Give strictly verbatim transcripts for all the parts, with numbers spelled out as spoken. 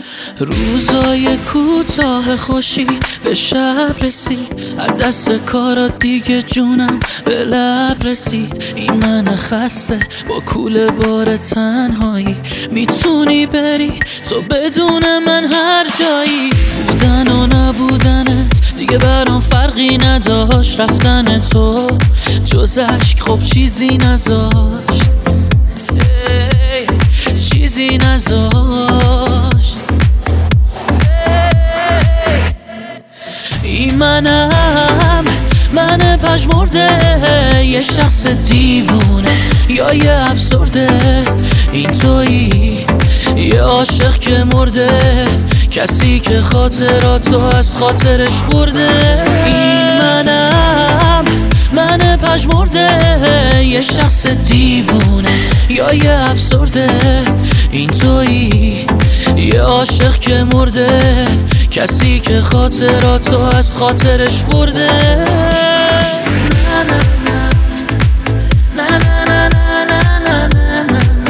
روزای کوتاه خوشی به شب رسید، از دست کارات دیگه جونم به لب رسید. این من خسته با کوله بار تنهایی، میتونی بری تو بدون من هر جایی. بودن و نبودنت دیگه برام فرقی نداشت، رفتن تو جز عشق خب چیزی نذاشت، چیزی نذاشت. این منم، من پژمرده، یه شخص دیوونه یا یه افسرده. این تویی یه عاشق که مرده، کسی که خاطراتو از خاطرش برده. این منم، من پژمرده، یه شخص دیوونه یا یه افسرده. این تویی یه عاشق که مرده، کسی که خاطراتو از خاطرش برده. نه نه نه نه نه نه نه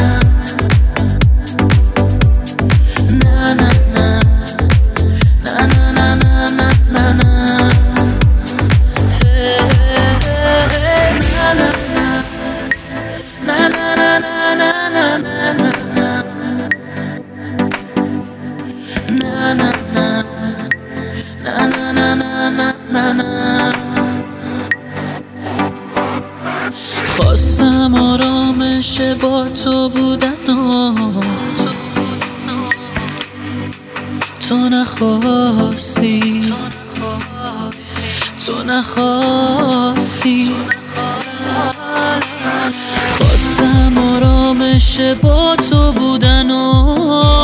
خواستم آرامش با تو بودن و تو نخواستی، تو نخواستی. خواستم آرامش با تو بودن و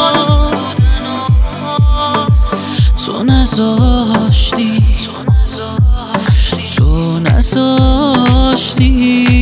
تو نذاشتی، تو نذاشتی.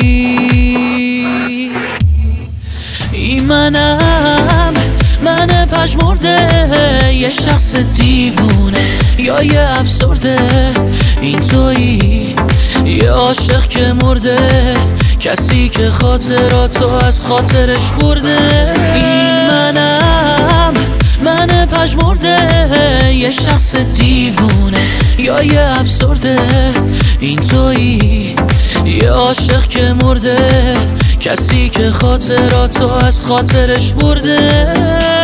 این منم، من پژمرده، یه شخص دیوونه یا یه افسرده. این تویی یه عاشق که مرده، کسی که خاطراتو از خاطرش برده. این منم، من پژمرده، یه شخص دیوونه یا یه افسرده. این تویی یه عاشق که مرده، کسی که خاطراتو از خاطرش برده.